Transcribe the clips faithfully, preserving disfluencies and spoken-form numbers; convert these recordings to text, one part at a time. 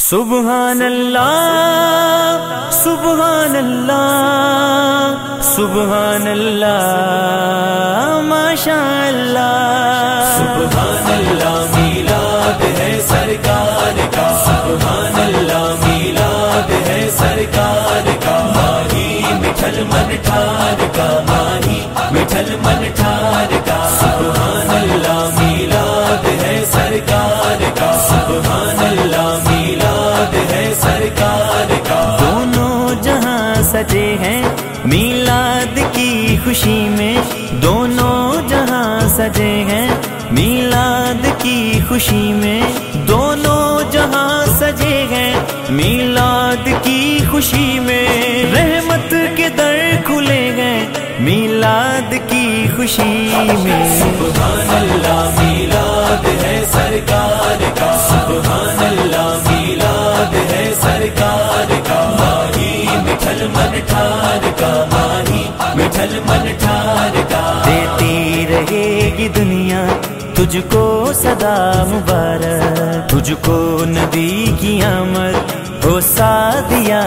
سبحان اللہ سبحان اللہ سبحان اللہ ماشاء اللہ سبحان اللہ میلاد ہے سرکار کا، سبحان اللہ میلاد ہے سرکار کا، ماہی مٹھل من ٹھار کا، ماہی مٹھل من ٹھار کا، سبحان اللہ میلاد ہے سرکار کا، سبحان اللہ میلاد ہے سرکار کا۔ دونوں جہاں سجے ہیں میلاد کی خوشی میں، دونوں جہاں سجے ہیں میلاد کی خوشی میں، دونوں جہاں سجے ہیں میلاد کی خوشی میں، رحمت کے در کھلے ہیں میلاد کی خوشی میں۔ سبحان اللہ میلاد ہے سرکار کا، سبحان اللہ میلاد ہے سرکار کا، ماہی مٹھل من ٹھار کا، ماہی مٹھل من ٹھار کا۔ دیتی رہے گی دنیا تجھ کو صدا مبارک، تجھ کو نبی کی آمد ہو سعدیہ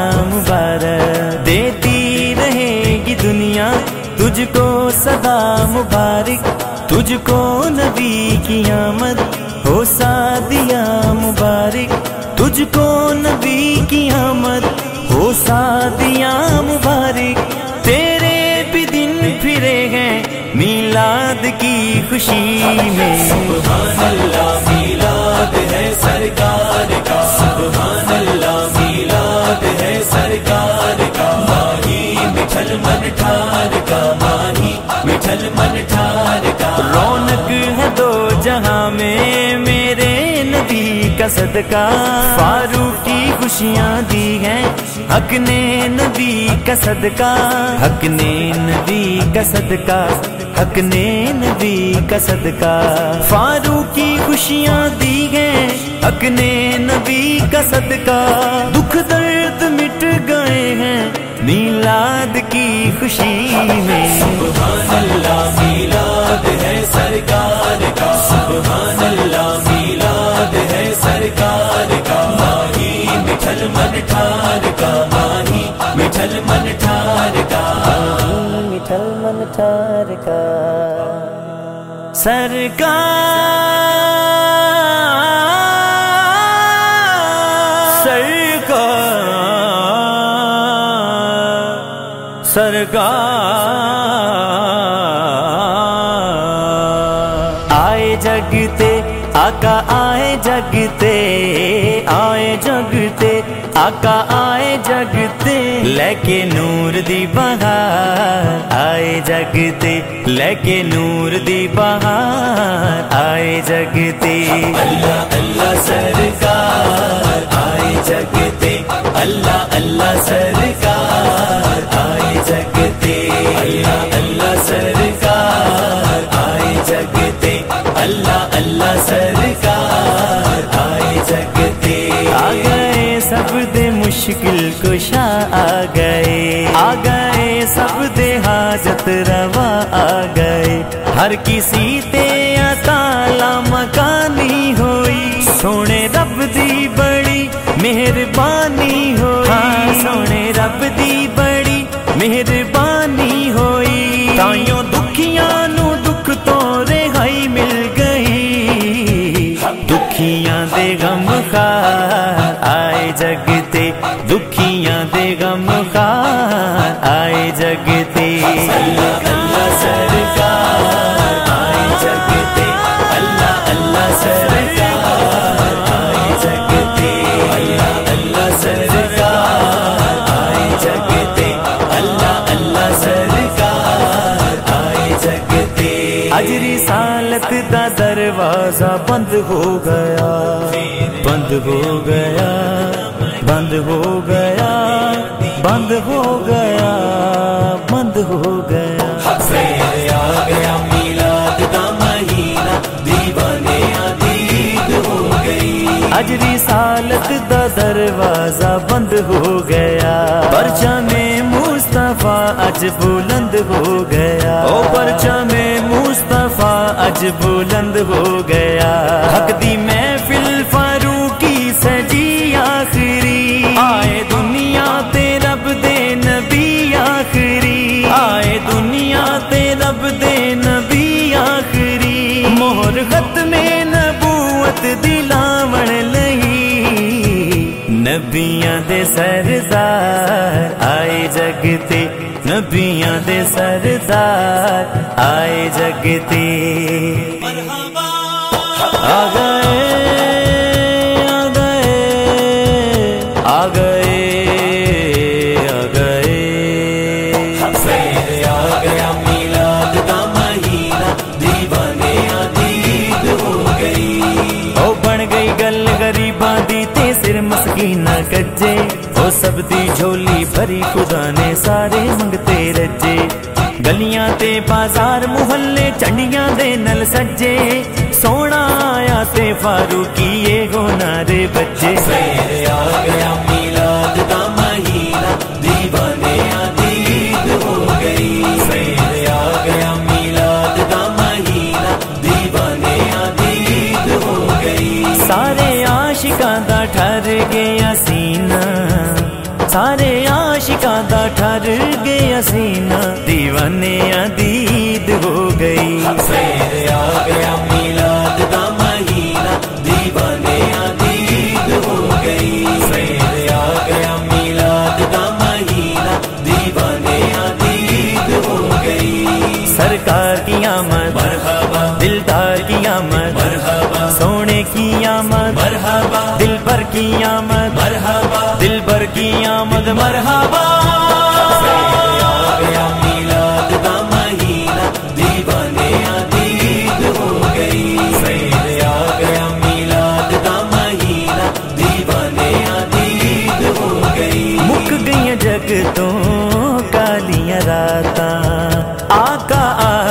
مبارک، دیتی رہے گی دنیا تجھ کو صدا مبارک، تجھ کو نبی کی آمد ہو سعدیہ مبارک، تجھ کو نبی کی آمد ہو سعدیہ مبارک، تیرے بھی دن پھرے ہیں میلاد کی خوشی میں۔ سبحان اللہ میلاد ہے سرکار کا، سبحان اللہ میلاد ہے سرکار کا، ماہی مٹھل من ٹھار کا، ماہی مٹھل من ٹھار کا۔ رونق ہے دو جہاں میں میرے نبی کا صدقہ، فاروق کی خوشیاں دی ہیں حق نے نبی کا صدقہ، حق نے نبی کا صدقہ، حق نے نبی کا صدقہ، فاروق کی خوشیاں دی ہیں حق نے نبی کا صدقہ، دکھ درد مٹ گئے ہیں میلاد کی خوشی میں۔ سبحان اللہ میلاد ہے سرکار کا، سبحان اللہ میلاد ہے سرکار کا، ماہی مٹھل من ٹھار کا، ماہی مٹھل من ٹھار کا، مٹھل من ٹھار کا۔ سرکار سرکار سرکار آئے جگتے آقا آئے جگتے، آئے جگتے آقا آئے جگتے، لے کے نور دی بہار آئے جگتے، لے کے نور دی بہار آئے جگتے۔ اللہ اللہ سرکار آئے جگتے، اللہ اللہ سرکار آئے جگتے، اللہ اللہ سرکار آئے جگتے، اللہ اللہ سرکار آئے جگتے۔ آ گئے سب دے مشکل کشا آ گئے، آ گئے سب دے حاجت روا آ گئے، ہر کسی تے عطا مکانی ہوئی، سونے رب دی بڑی مہربانی ہوئی، سونے رب دی بڑی مہربانی ہوئی، تائیوں دکھیاں نو دکھ تو رہائی مل گئی، دکھیاں دے غم خار آئے جگتے، دکھیاں دے غم خار آئے جگتے۔ اللہ اللہ سرکار آئے جگتے، اللہ اللہ سرکار آئے جگتے، اللہ اللہ سرکار آئے جگتے، اللہ اللہ سرکار آئے جگتے۔ اج رسالت دا دروازہ بند ہو گیا، بند ہو گیا، بند ہو گیا، بند ہو گیا، بند ہو گیا۔ پھر آ گیا میلاد کا مہینہ، دیوانے عدید ہو گئی، اج رسالت دا دروازہ بند ہو گیا، پرچم مصطفیٰ اج بلند ہو گیا، او پرچم مصطفیٰ اج بلند ہو گیا، حق دی محفل فاروقی سجی آخر नबियां दे सरदार आए जग ते, नबियां दे सरदार आए जग ते। आ गए आ गए आ गए आ गए, सैर आ गया मिलाद का महीना, दीवाने दीद हो गई। ओ बन गई गल गरीबां दी ते सिर मस्कीना कज्जे, ओ सब दी झोली भरी खुदा ने सारे मंगते रज्जे। गलियां ते बाजार मुहल्ले झंडियां दे नल सज्जे, सोना आया ते फारूकी ये गोनारे बच्चे। सैर आ गया मिलाद का महीना, दीवाने दीद हो गई। सैर आ गया मिलाद का महीना, दीवाने दीद हो गई। सारे आशिकां दा ठर गया सीना, सारे आशिकां दा ठर गया सीना, दीवाने दीद हो गई। सैर आ गया मिलाद का महीना, दीवाने दीद हो गई। सैर आ गया मिलाद का महीना, दीवाने दीद हो गई। सरकार की आमद मरहबा, दिलदार की आमद मरहबा, सोने की आमद मरहबा, दिल भर की आमद, मरहबा, दिल भर की आमद मरहबा। सैर आ गया मिलाद का महीना, दीवाने दीद हो गई। सैर आ गया मिलाद का महीना, दीवाने दीद हो गई। मुक गई जग तो कालियां रातां, आका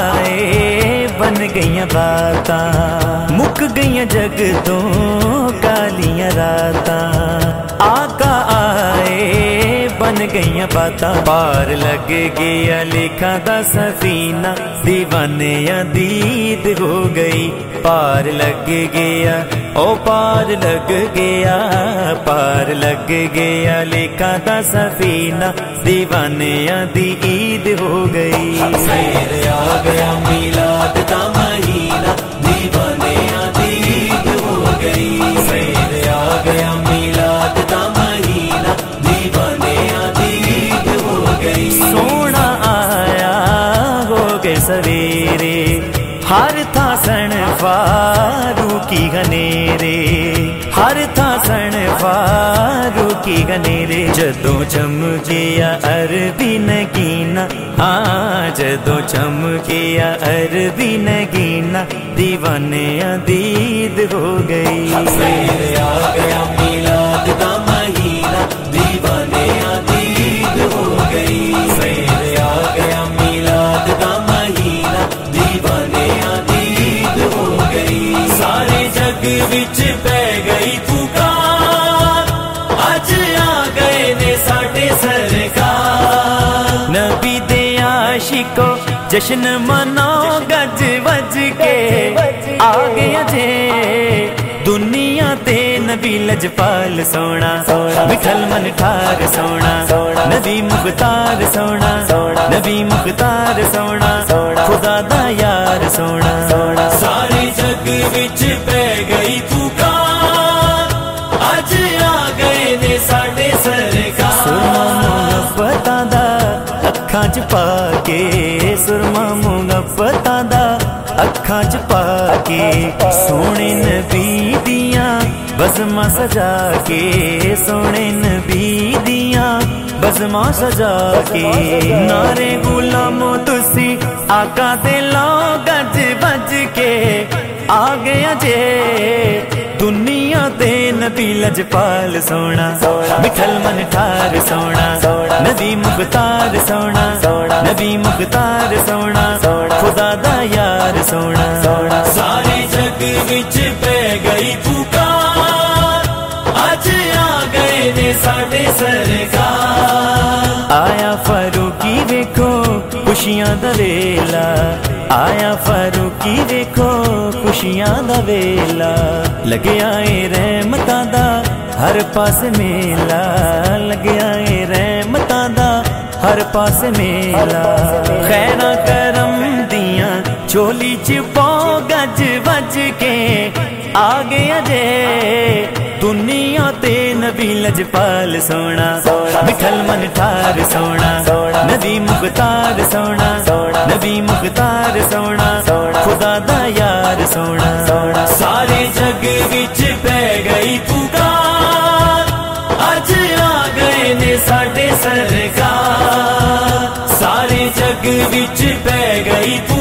आए बन गई बातां। मुक गई जग तो कालियां रातां, आका आए बन गई बातां। पार लग गया लेखा दा सफीना, दीवाने दीद हो गई। पार लग गया ओ पार लग गया, पार लग गया लेखा दा सफीना, दीवाने दी ईद हो गई। सैर आ गया मिलाद का महीना, दीवाने दीद हो गई। सैर आ गया मिलाद का महीना, दीवाने दीद हो गई। सोना आया हो गए सवेरे, हर था सन फारूकी गनेरे, हर था सन फारूकी गनेरे। जदों चमकिया अरबी नगीना, हाँ जदों चमकिया अरबी नगीना, दीवाने दीद हो गई। सैर आ गया मिलाद का महीना, दीवाने दीद हो गई। सैर आ गया मिलाद का महीना, दीवाने दीद हो गई। सारे जग विच पै गई पुकार, अज आ गए ने साडे सरकार। नबी दे आशिको जश्न मनाओ गज वज के, आ गया जे दुनिया ते नबी लजपाल सोना, मिठल मन ठार सोना, नबी मुख्तार सोना, नबी मुख्तार सोना, खुदा दा यार सोना। सारे जग विच पै गई पुकार, अज आ गए ने साडे सरकार। सुरमा मुहब्बतां दा अखां च पा के, सुरमा मुहब्बतां दा अखां च पा के, सोने नबी दियां बज़मां सजा के, सोने नबी दियां बज़मां सजा के। नारे गुलामो तुसी आका दे लाओ गज बज के, आ गया जे दुनिया दे नबी लजपाल सोना, मिठल मन ठार सोना, नबी मुख्तार सोना, नबी मुख्तार सोना, खुदा दा यार सोना। सारे जग विच पै गई पुकार, अज आ गए ने साडे सरकार। आया फारूकी वेखो खुशियां दा वेला, आया फारूकी वेखो खुशियां दा वेला। लगया ए रहमतां दा हर पास मेला, लगया ए रहमतां दा हर पास मेला। खैरा करम दियां झोली च पाओ गज वज के, आ गया जे दुनिया ते नबी लजपाल सोना, मिठल मन ठार सोना, नबी मुख्तार सोना, नबी मुख्तार सोना, खुदा दा यार सोना। सारे जग विच पै गई पुकार, अज आ गए ने साडे सरकार। सारे जग विच पै गई